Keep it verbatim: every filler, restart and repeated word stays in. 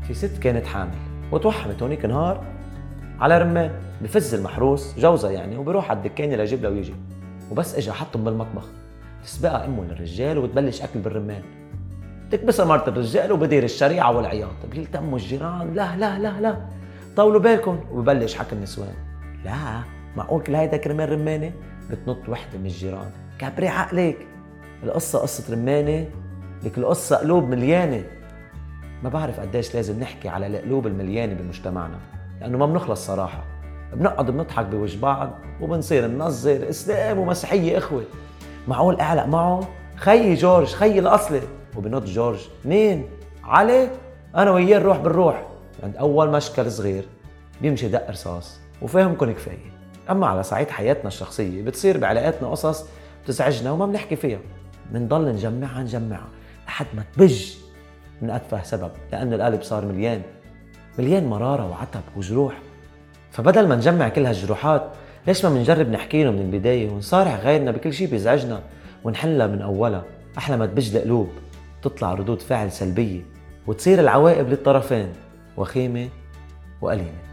في ست كانت حامل وتوحمت هونيك نهار على رمان. بفز المحروس جوزها يعني وبيروح على الدكانة ليجيب له ويجي، وبس اجا حطهم بالمطبخ تسبقها امه للرجال وتبلش اكل بالرمان. تكبسها مرت الرجال وبدير الشريعة والعياط. بيلتموا الجيران، لا لا لا لا طولوا بالكم، وببلش حكي النسوان. لا معقول كل هيدا كرمال رمانة؟ بتنط وحدة من الجيران، كبري عقلك، القصة قصة رمانة، لك القصة قلوب مليانة. ما بعرف قديش لازم نحكي على القلوب المليانة بمجتمعنا، لأنه ما بنخلص صراحة. بنقعد بنضحك بوجه بعض وبنصير ننظر إسلام ومسيحية إخوة. معقول أعلق معه خيي جورج خيي الأصلي، وبنط جورج مين؟ علي؟ أنا وياه نروح بالروح. عند أول مشكل صغير بيمشي دق رصاص وفاهمكن كفاية. أما على صعيد حياتنا الشخصية بتصير بعلاقاتنا قصص بتزعجنا وما بنحكي فيها، بنضل نجمعها نجمعها لحد ما تبج من أتفه سبب، لأن القلب صار مليان مليان مرارة وعتب وجروح. فبدل ما نجمع كل هالجروحات، ليش ما منجرب نحكيله من البداية ونصارح غيرنا بكل شي بيزعجنا ونحلها من أولها؟ أحلى ما تبج القلوب تطلع ردود فعل سلبية وتصير العواقب للطرفين وخيمة وأليمة.